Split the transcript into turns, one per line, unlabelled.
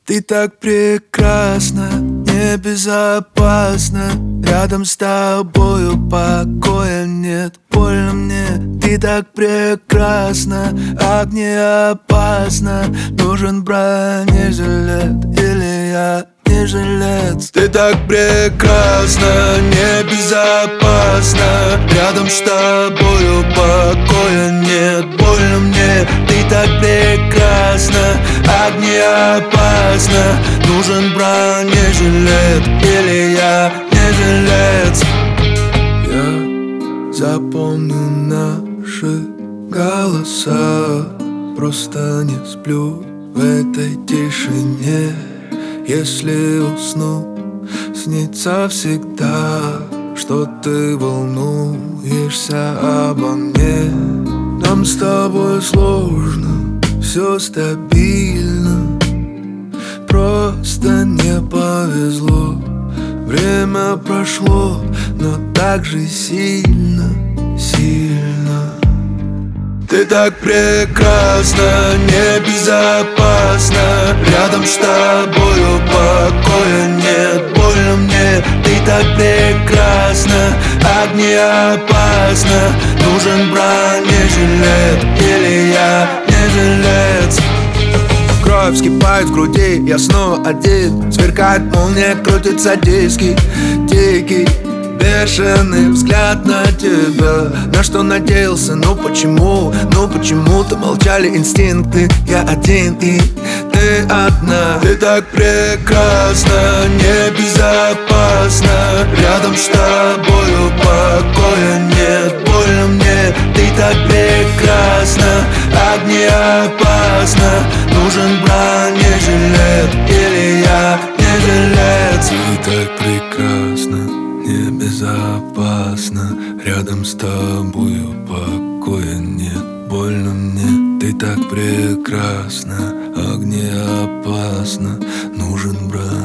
Ты так прекрасна, небезопасно. Рядом с тобою покоя нет, больно мне. Ты так прекрасна, огне опасно. Нужен бронежилет или я не жилец. Ты так прекрасна, небезопасно. Рядом с тобою покоя нет, больно мне. Ты так прекрасна, огне опасно. Нужен бронежилет или я не жилец. Я запомню наши голоса, просто не сплю в этой тишине. Если усну, снится всегда, что ты волнуешься обо мне. Нам с тобой сложно, все стабильно, просто не повезло. Время прошло, но так же сильно, сильно. Ты так прекрасна, небезопасно. Рядом с тобою покоя нет, больно мне. Ты так прекрасна, огне опасно. Нужен бронежилет или я не жилец. Кровь вскипает в груди, я снова один. Сверкает молния, крутится диски, дикий бешеный взгляд на тебя. На что надеялся, ну почему-то молчали инстинкты. Я один и ты одна. Ты так прекрасна, небезопасно. Рядом с тобою покоя нет, больно мне. Ты так прекрасна, огне опасно. Нужен бронежилет или я не жилец. Ты так прекрасна, небезопасно. Рядом с тобою покоя нет, больно мне. Ты так прекрасна, огне опасно. Нужен брат.